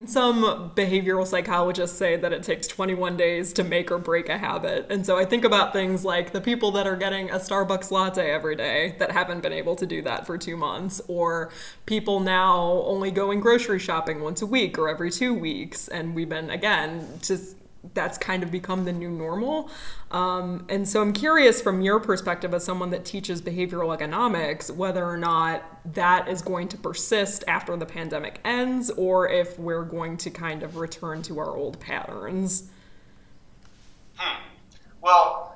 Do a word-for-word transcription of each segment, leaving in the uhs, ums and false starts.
Some behavioral psychologists say that it takes twenty-one days to make or break a habit. And so I think about things like the people that are getting a Starbucks latte every day that haven't been able to do that for two months, or people now only going grocery shopping once a week or every two weeks. And we've been, again, just that's kind of become the new normal. Um, and so I'm curious from your perspective as someone that teaches behavioral economics, whether or not that is going to persist after the pandemic ends, or if we're going to kind of return to our old patterns. Hmm. Well,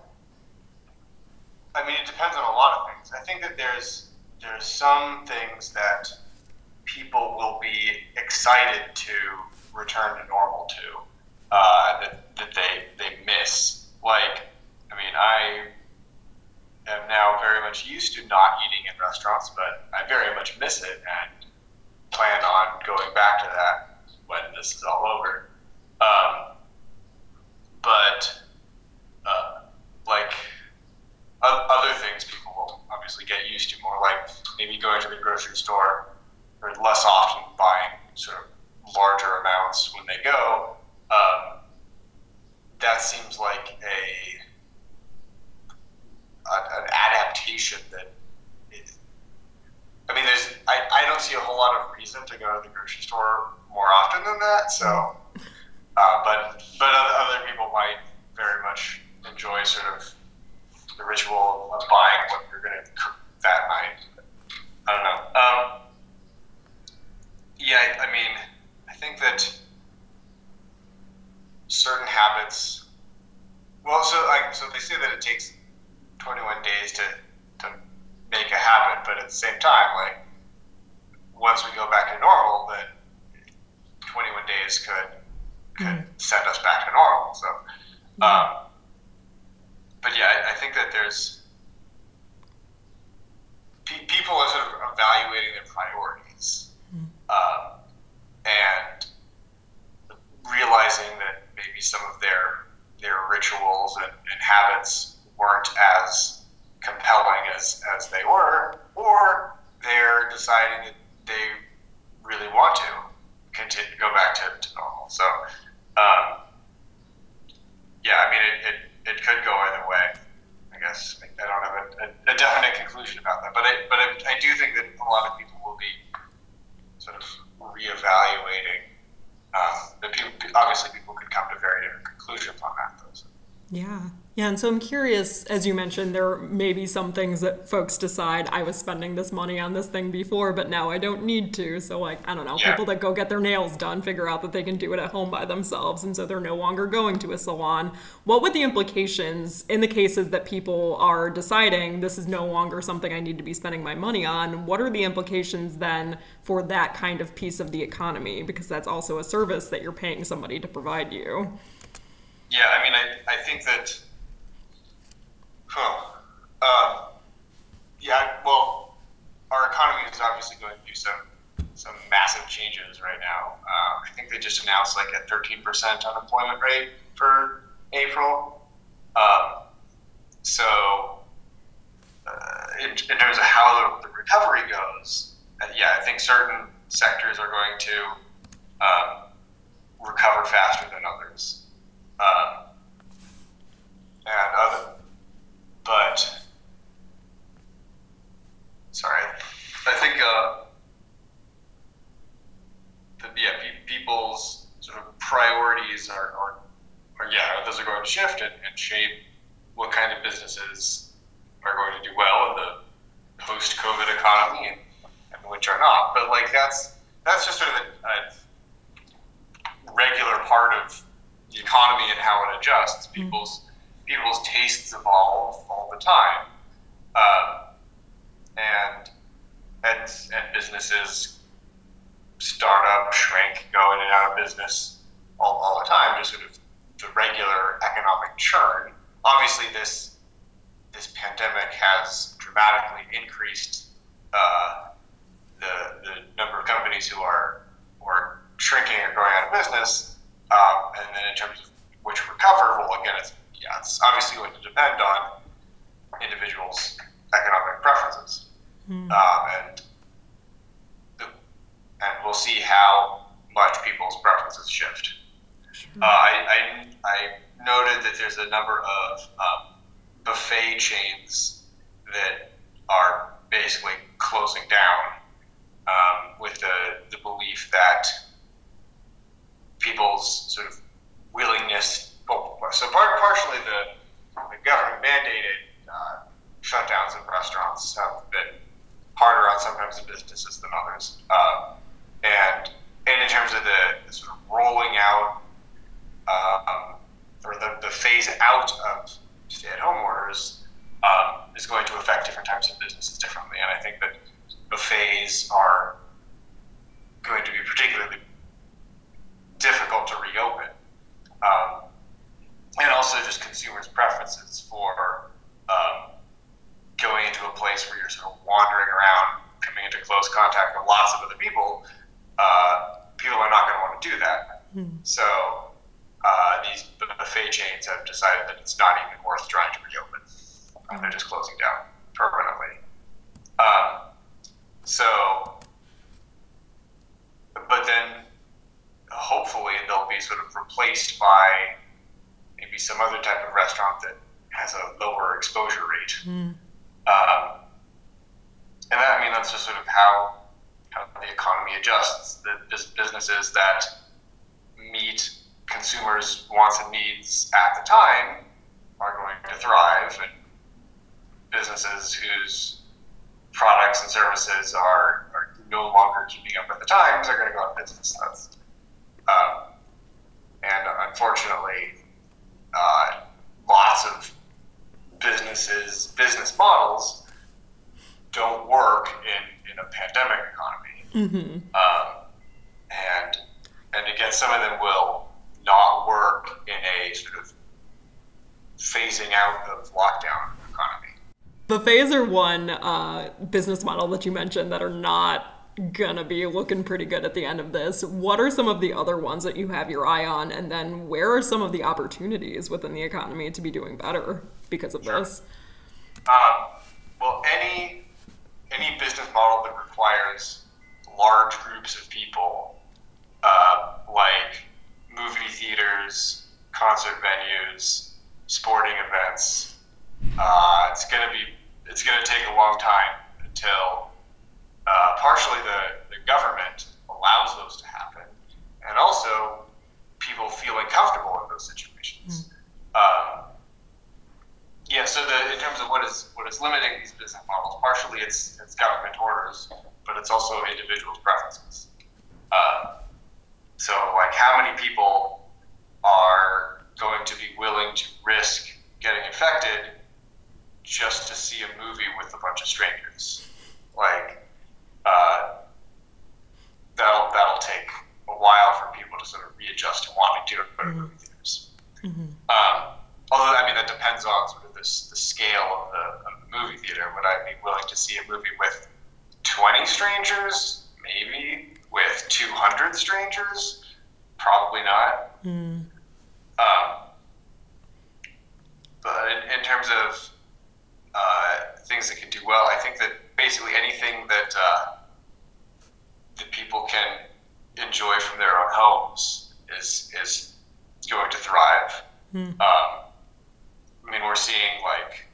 I mean, it depends on a lot of things. I think that there's there's some things that people will be excited to return to normal to. Uh, that, that they they miss. Like, I mean, I am now very much used to not eating in restaurants, but I very much miss it and plan on going back to that when this is all over. Um, but, uh, like, o- other things people will obviously get used to more, like maybe going to the grocery store or less often buying sort of larger amounts when they go. Um, that seems like a, a an adaptation that is, I mean, there's I, I don't see a whole lot of reason to go to the grocery store more often than that. So, uh, but but other people might very much enjoy sort of the ritual of buying what you're going to cook that night. I don't know. Um, yeah, I, I mean, I think that certain habits, well, so like, so they say that it takes twenty-one days to, to make a habit, but at the same time, like, once we go back to normal, then twenty-one days could could mm. send us back to normal. So, um, but yeah, I, I think that there's pe- people are sort of evaluating their priorities, mm. um, and realizing that maybe some of their their rituals and, and habits weren't as compelling as, as they were, or they're deciding that they really want to continue go back to, to normal. So, um, yeah, I mean, it, it, it could go either way. I guess I don't have a, a, a definite conclusion about that, but I, but I, I do think that a lot of people will be sort of reevaluating. Um, but people, obviously people could come to very different conclusions on that, though. So. Yeah. Yeah, and so I'm curious, as you mentioned, there may be some things that folks decide, I was spending this money on this thing before, but now I don't need to. So, like, I don't know, yeah. people that go get their nails done figure out that they can do it at home by themselves, and so they're no longer going to a salon. What would the implications, in the cases that people are deciding this is no longer something I need to be spending my money on, what are the implications then for that kind of piece of the economy? Because that's also a service that you're paying somebody to provide you. Yeah, I mean, I, I think that, huh, uh, yeah, well, our economy is obviously going through some some massive changes right now. Uh, I think they just announced like a thirteen percent unemployment rate for April. Um, so, uh, in, in terms of how the, the recovery goes, uh, yeah, I think certain sectors are going to um, recover faster than others. Um, and other, but sorry, I think uh, the, yeah, pe- people's sort of priorities are, are, are yeah, those are going to shift and, and shape what kind of businesses are going to do well in the post-COVID economy and, and which are not. But like that's that's just sort of a, a regular part of the economy and how it adjusts. People's people's tastes evolve all the time, um, and and and businesses start up, shrink, go in and out of business all, all the time. Just sort of the regular economic churn. Obviously, this this pandemic has dramatically increased uh, the the number of companies who are who are shrinking or going out of business. Um, and then in terms of which recover, well, again, it's, yeah, it's obviously going to depend on individuals' economic preferences. Mm. Um, and the, and we'll see how much people's preferences shift. Sure. Uh, I, I, I noted that there's a number of um, buffet chains that are basically closing down um, with the, the belief that people's sort of willingness, well, so part, partially the, the government mandated uh, shutdowns of restaurants have been harder on some types of businesses than others. Um, and, and in terms of the, the sort of rolling out um, or the, the phase out of stay-at-home orders um, is going to affect different types of businesses differently. And I think that buffets are going to be particularly difficult to reopen. Um, and also just consumers' preferences for um, going into a place where you're sort of wandering around, coming into close contact with lots of other people. Uh, people are not going to want to do that. Mm. So uh, these buffet chains have decided that it's not even worth trying to reopen. Uh, they're just closing down permanently. Um, so, but then hopefully they'll be sort of replaced by maybe some other type of restaurant that has a lower exposure rate. Mm. Um, and that, I mean, that's just sort of how, how the economy adjusts. The businesses that meet consumers' wants and needs at the time are going to thrive, and businesses whose products and services are, are no longer keeping up with the times are going to go out of business. That's, um, and unfortunately, uh, lots of businesses, business models don't work in, in a pandemic economy. Mm-hmm. Um, and and again, some of them will not work in a sort of phasing out of lockdown economy. Buffets are one uh, business model that you mentioned that are not gonna be looking pretty good at the end of this. What are some of the other ones that you have your eye on, and then where are some of the opportunities within the economy to be doing better because of sure. this? Um, well, any any business model that requires large groups of people, uh, like movie theaters, concert venues, sporting events, uh, it's gonna be it's gonna take a long time until Uh, partially the, the government allows those to happen, and also people feeling comfortable in those situations. Mm. Um, yeah, so the, in terms of what is what is limiting these business models, partially it's it's government orders, but it's also individuals' preferences. Uh, so, like, how many people are going to be willing to risk getting infected just to see a movie with a bunch of strangers? Like, Uh, that'll that'll take a while for people to sort of readjust to wanting to go to mm-hmm. movie theaters. Mm-hmm. Um, although, I mean, that depends on sort of this, the scale of the, of the movie theater. Would I be willing to see a movie with twenty strangers? Maybe. With two hundred strangers? Probably not. Mm. Um, but in, in terms of uh, things that can do well, I think that basically anything that uh, that people can enjoy from their own homes is is going to thrive. Mm. Um, I mean, we're seeing like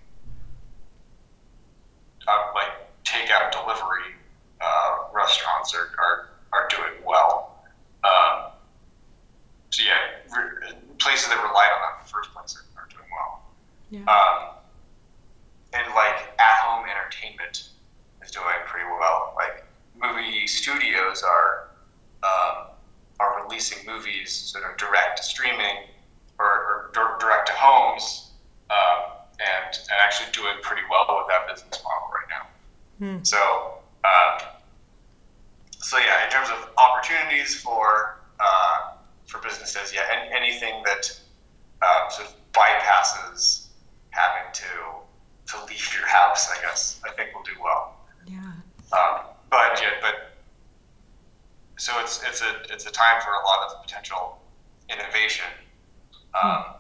uh, like takeout delivery uh, restaurants are, are are doing well. Um, so yeah, re- places that relied on that in the first place are, are doing well. Yeah. Um, and like at-home entertainment is doing pretty well. Like movie studios are um, are releasing movies sort of direct to streaming or, or d- direct to homes, um, and and actually doing pretty well with that business model right now. Hmm. So um, so yeah, in terms of opportunities for uh, for businesses, yeah, any, anything that uh, sort of bypasses having to to leave your house, I guess, I think will do well. Yeah. Um, but yeah, but so it's it's a it's a time for a lot of potential innovation. Um, hmm.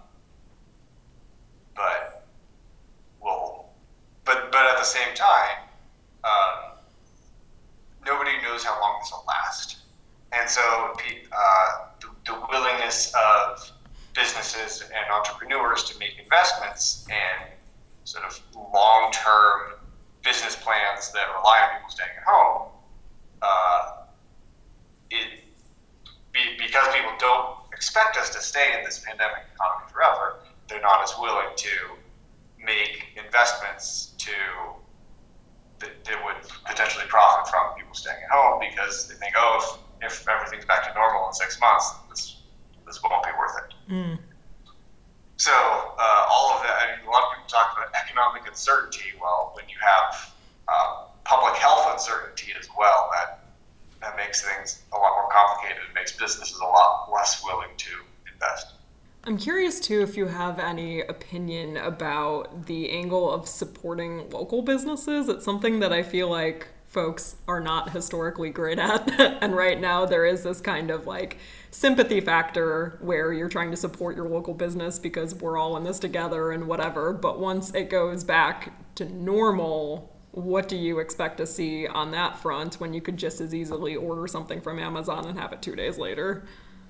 But well, but but at the same time, um, nobody knows how long this will last. and so uh, the, the willingness of businesses and entrepreneurs to make investments and sort of long-term business plans that rely on people staying at home, uh, it, be, because people don't expect us to stay in this pandemic economy forever, they're not as willing to make investments to that, that would potentially profit from people staying at home, because they think, oh, if, if everything's back to normal in six months, this this won't be worth it. Mm. So uh, all of that, I mean, a lot of people talk about economic uncertainty. Well, when you have uh, public health uncertainty as well, that that makes things a lot more complicated. It makes businesses a lot less willing to invest. I'm curious, too, if you have any opinion about the angle of supporting local businesses. It's something that I feel like folks are not historically great at. And right now there is this kind of like sympathy factor where you're trying to support your local business because we're all in this together and whatever. But once it goes back to normal, what do you expect to see on that front when you could just as easily order something from Amazon and have it two days later?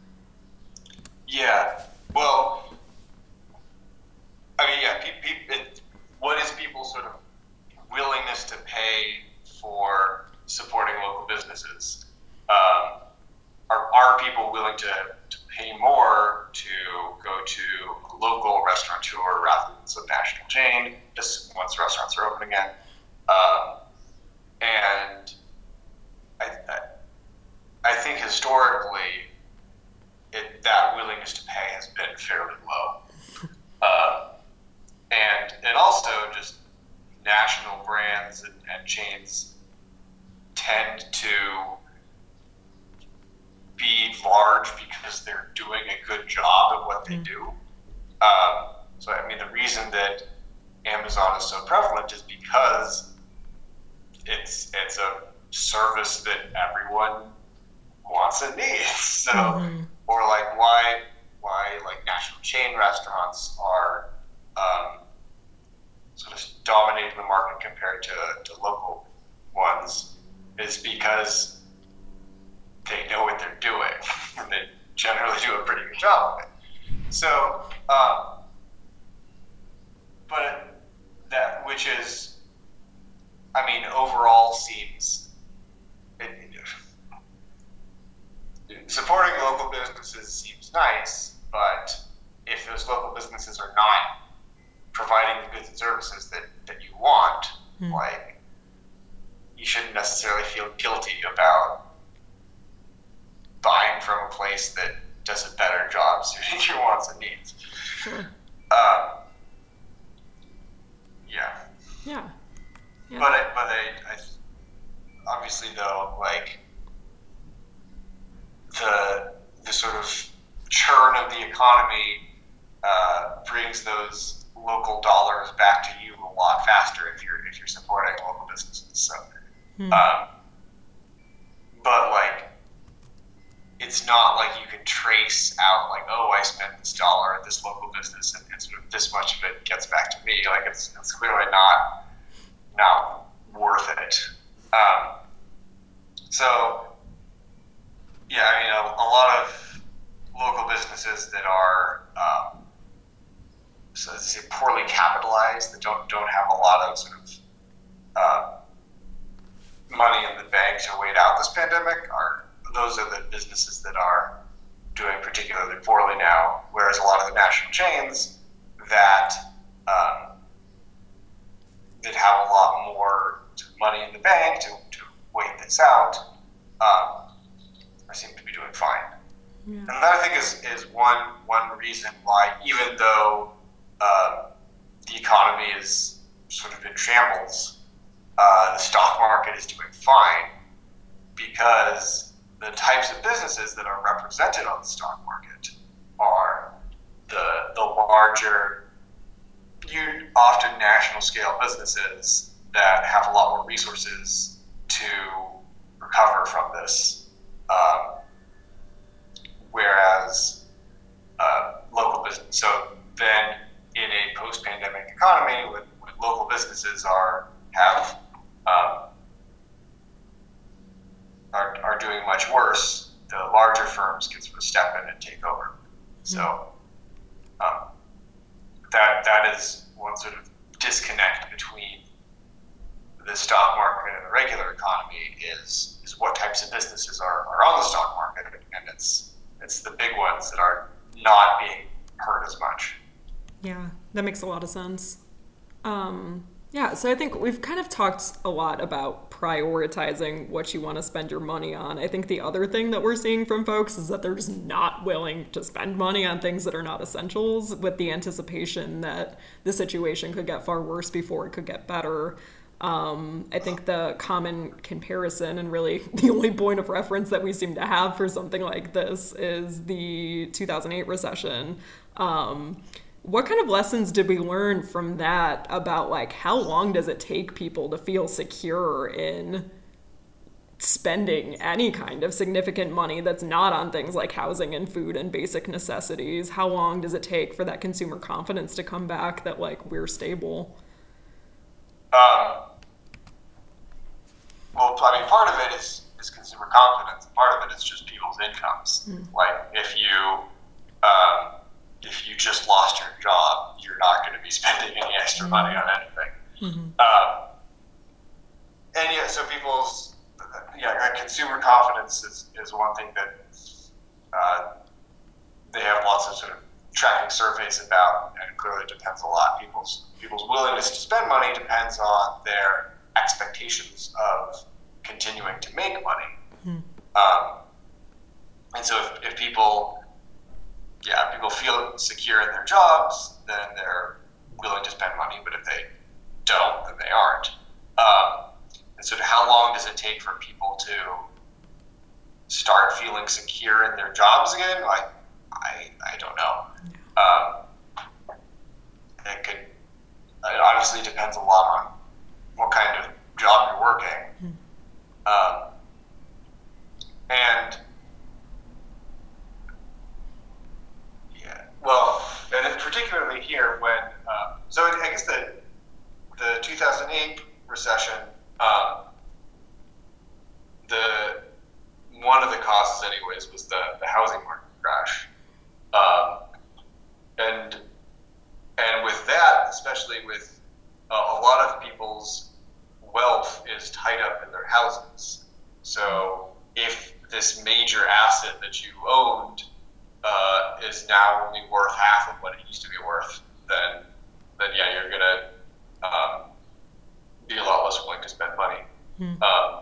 Yeah. Well, I mean, yeah, pe- pe- it, what is people's sort of willingness to pay for supporting local businesses? Um, are, are people willing to, to pay more to go to a local restaurateur rather than some national chain, just once restaurants are open again? Um, and I, I, I think historically, it, that willingness to pay has been fairly low. Uh, and and also just national brands and, and chains tend to be large because they're doing a good job at what they do. Um, so, I mean, the reason that Amazon is so prevalent is because it's it's a service that everyone wants and needs. So, mm-hmm. or like why why like national chain restaurants are um, sort of dominating the market compared to, to local ones is because they know what they're doing and they generally do a pretty good job of it. So, um, but that, which is, I mean, overall seems, it, it, supporting local businesses seems nice, but if those local businesses are not providing the goods and services that, that you want, mm. like, you shouldn't necessarily feel guilty about buying from a place that does a better job suiting your wants and needs. Sure. Um, yeah. Yeah. Yeah. But I, but I, I, obviously though, like the the sort of churn of the economy uh, brings those local dollars back to you a lot faster if you're if you're supporting local businesses. So, hmm. um, but like, it's not like you can trace out like, oh, I spent this dollar at this local business and, and sort of this much of it gets back to me. Like it's it's clearly not not worth it. Um, so yeah, I mean, a, a lot of local businesses that are um, so let's say poorly capitalized, that don't don't have a lot of sort of uh, money in the bank to wait out this pandemic are those are the businesses that are doing particularly poorly now, whereas a lot of the national chains that um, that have a lot more money in the bank to, to wait this out um, seem to be doing fine. Yeah. And that I think is, is one one reason why, even though uh, the economy is sort of in shambles, uh, the stock market is doing fine, because the types of businesses that are represented on the stock market are the the larger, often national scale businesses that have a lot more resources to recover from this. Um, whereas uh, local business, so then in a post-pandemic economy, when, when local businesses are have um, are are doing much worse, the larger firms can sort of step in and take over. So um, that that is one sort of disconnect between the stock market and the regular economy is is what types of businesses are, are on the stock market, and it's it's the big ones that are not being hurt as much. Yeah, that makes a lot of sense. Um, yeah, so I think we've kind of talked a lot about prioritizing what you want to spend your money on. I think the other thing that we're seeing from folks is that they're just not willing to spend money on things that are not essentials, with the anticipation that the situation could get far worse before it could get better. Um, I think the common comparison, and really the only point of reference that we seem to have for something like this, is the two thousand eight recession. Um, what kind of lessons did we learn from that about, like, how long does it take people to feel secure in spending any kind of significant money that's not on things like housing and food and basic necessities? How long does it take for that consumer confidence to come back that, like, we're stable? Um, well, I mean, part of it is, is consumer confidence. Part of it is just people's incomes. Mm. Like, if you um, if you just lost your job, you're not going to be spending any extra mm. money on anything. Mm-hmm. Um, and yeah, so people's yeah, consumer confidence is, is one thing that uh, they have lots of sort of tracking surveys about, and clearly it depends a lot. People's people's willingness to spend money depends on their expectations of continuing to make money. Mm. Um, and so if, if people, yeah, people feel secure in their jobs, then they're willing to spend money. But if they don't, then they aren't. Um, and so how long does it take for people to start feeling secure in their jobs again? I, I, I don't know. Um, it could, it obviously depends a lot on what kind of job you're working. Um, and yeah, well, and particularly here when, um, so I guess the, the two thousand eight recession, um, the, one of the causes anyways was the, the housing market crash. Um, and and with that, especially with uh, a lot of people's wealth is tied up in their houses. So if this major asset that you owned uh, is now only worth half of what it used to be worth, then then yeah, you're gonna um, be a lot less willing to spend money. Mm. Um,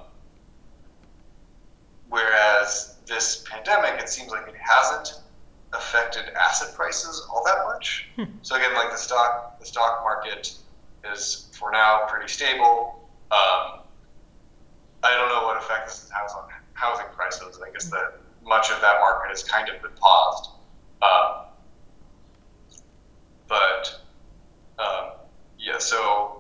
whereas this pandemic, it seems like it hasn't affected asset prices all that much. Hmm. So again, like the stock, the stock market is for now pretty stable. Um, I don't know what effect this has on housing prices. I guess that much of that market has kind of been paused. Um, but um, yeah, so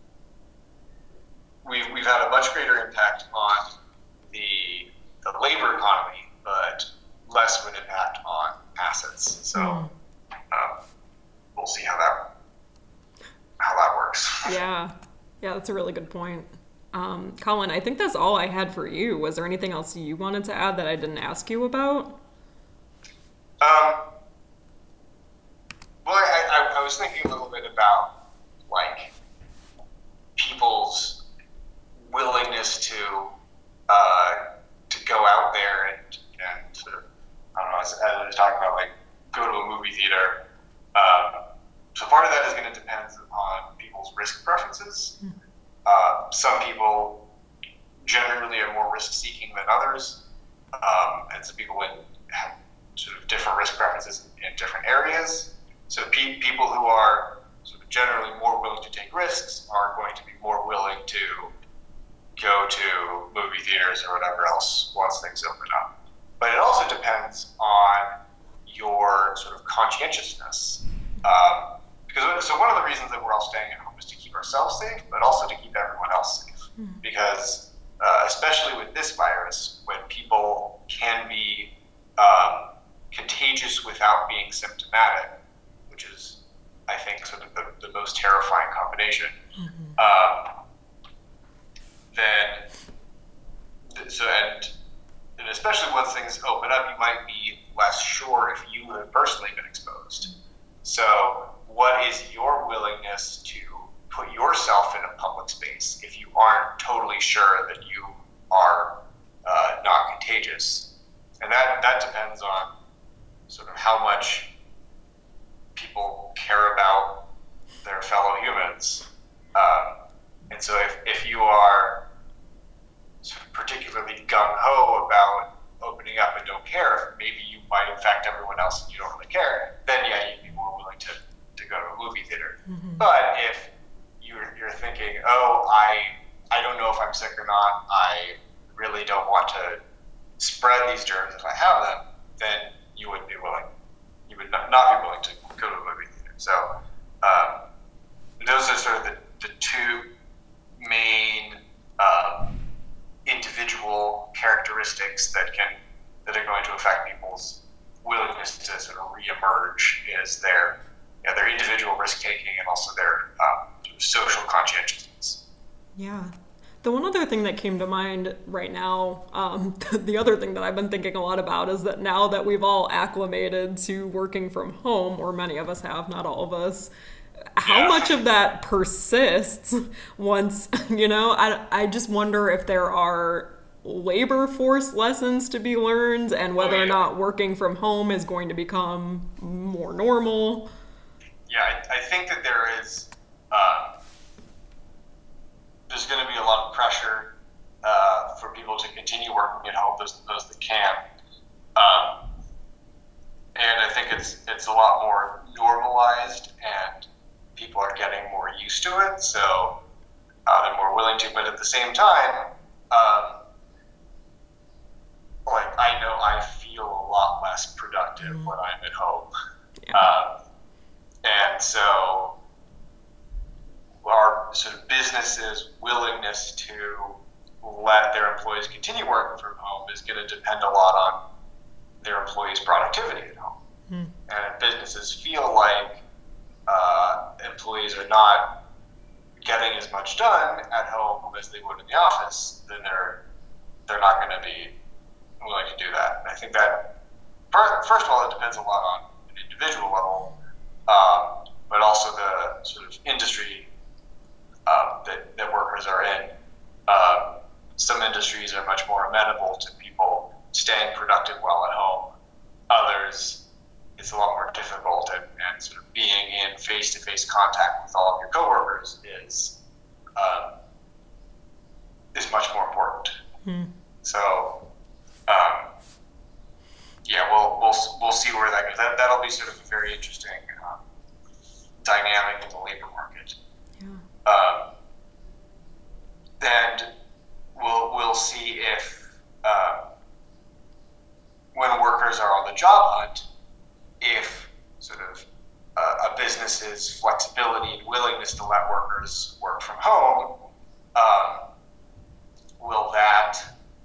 we've we've had a much greater impact on the the labor economy, but less of an impact on assets. So um, we'll see how that how that works. Yeah, yeah, that's a really good point. Um, Colin, I think that's all I had for you. Was there anything else you wanted to add that I didn't ask you about? Um, well, I, I, I was thinking a little bit about like people's willingness to uh, to go out there and and sort of, I don't know, as, as I was talking about, like, go to a movie theater. Um, so part of that is going to depend on people's risk preferences. Mm. Uh, some people generally are more risk-seeking than others, um, and some people have sort of different risk preferences in, in different areas. So pe- people who are sort of generally more willing to take risks are going to be more willing to go to movie theaters or whatever else once things open up. But it also depends on your sort of conscientiousness. Um, because so one of the reasons that we're all staying at home is to keep ourselves safe, but also to keep everyone else safe. Mm. Because uh, especially with this virus, when people can be um, contagious without being symptomatic, which is, I think, sort of the, the most terrifying combination, mm-hmm. um, then so and and especially once things open up, you might be less sure if you have personally been exposed. So what is your willingness to put yourself in a public space if you aren't totally sure that you are uh, not contagious? And that, that depends on sort of how much people care about their fellow humans. Um, and so if, if you are sort of particularly gung-ho about opening up and don't care, maybe you might infect everyone else and you don't really care, then yeah, you'd be more willing to, to go to a movie theater. Mm-hmm. But if you're, you're thinking, oh, I I don't know if I'm sick or not, I really don't want to spread these germs if I have them, then you wouldn't be willing, you would not, not be willing to go to a movie theater. So um, those are sort of the, the two main um, individual characteristics that can that are going to affect people's willingness to sort of reemerge, is their you know, their individual risk taking and also their um, social conscientiousness. Yeah. The one other thing that came to mind right now, um, the other thing that I've been thinking a lot about is that now that we've all acclimated to working from home, or many of us have, not all of us, how yeah. much of that persists once, you know, I, I just wonder if there are labor force lessons to be learned and whether oh, yeah. or not working from home is going to become more normal. Yeah, I, I think that there is... Uh, there's going to be a lot of pressure uh, for people to continue working at home, those, those that can. Um, and I think it's it's a lot more normalized and people are getting more used to it, so uh, they're more willing to. But at the same time, um, like I know I feel a lot less productive mm-hmm. when I'm at home. Yeah. Um, and so our sort of businesses' willingness to let their employees continue working from home is going to depend a lot on their employees' productivity at home. Hmm. And if businesses feel like uh, employees are not getting as much done at home as they would in the office, then they're they're not going to be willing to do that. And I think that, first of all, it depends a lot on an individual level, um, but also the sort of industry Uh, that, that workers are in. Um, some industries are much more amenable to people staying productive while at home. Others, it's a lot more difficult, and, and sort of being in face-to-face contact with all of your coworkers is um, is much more important. Hmm. So, um, yeah, we'll we'll we'll see where that goes. That that'll be sort of a very interesting um, dynamic in the labor market. Um, and we'll we'll see if uh, when workers are on the job hunt, if sort of uh, a business's flexibility and willingness to let workers work from home, um, will that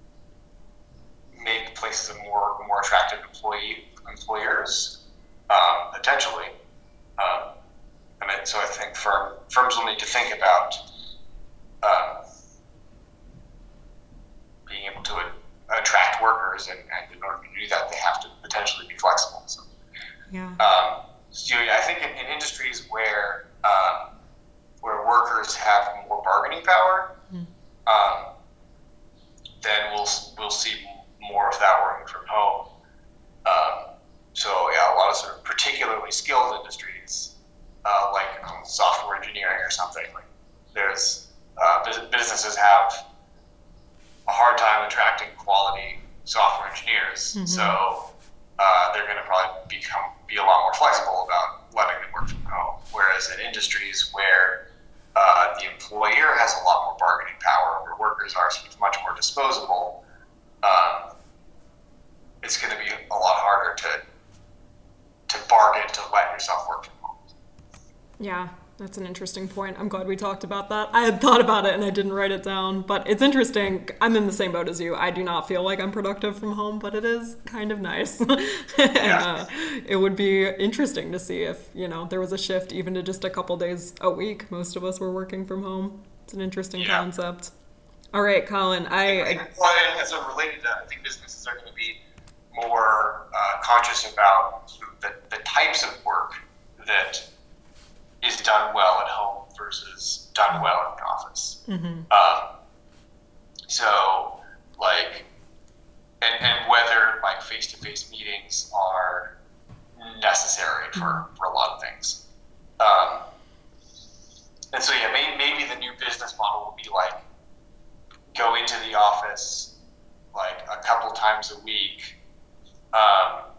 make places a more more attractive employee employers um, potentially. Um, And so I think firm, firms will need to think about um, being able to a, attract workers, and, and in order to do that, they have to potentially be flexible. So, yeah. Um, so yeah, I think in, in industries where um, where workers have more bargaining power, mm. um, then we'll we'll see more of that working from home. Um, so yeah, a lot of sort of particularly skilled industries. Uh, like um, software engineering or something. Like there's uh, businesses have a hard time attracting quality software engineers, mm-hmm. so uh, they're going to probably become be a lot more flexible about letting them work from home. Whereas in industries where uh, the employer has a lot more bargaining power, where workers are sort of much more disposable, um, it's going to be a lot harder to to bargain to let yourself work from home. Yeah, that's an interesting point. I'm glad we talked about that. I had thought about it and I didn't write it down, but it's interesting. I'm in the same boat as you. I do not feel like I'm productive from home, but it is kind of nice. and, uh, it would be interesting to see if, you know, there was a shift even to just a couple days a week. Most of us were working from home. It's an interesting yeah. concept. All right, Colin, I, I well, and as a related to that, I think businesses are going to be more uh, conscious about sort of the, the types of work that is done well at home versus done well in the office. mm-hmm. Um, so, like, and, and whether like face-to-face meetings are necessary for, for a lot of things. Um, and so, yeah, maybe, maybe the new business model will be like, go into the office like a couple times a week, um,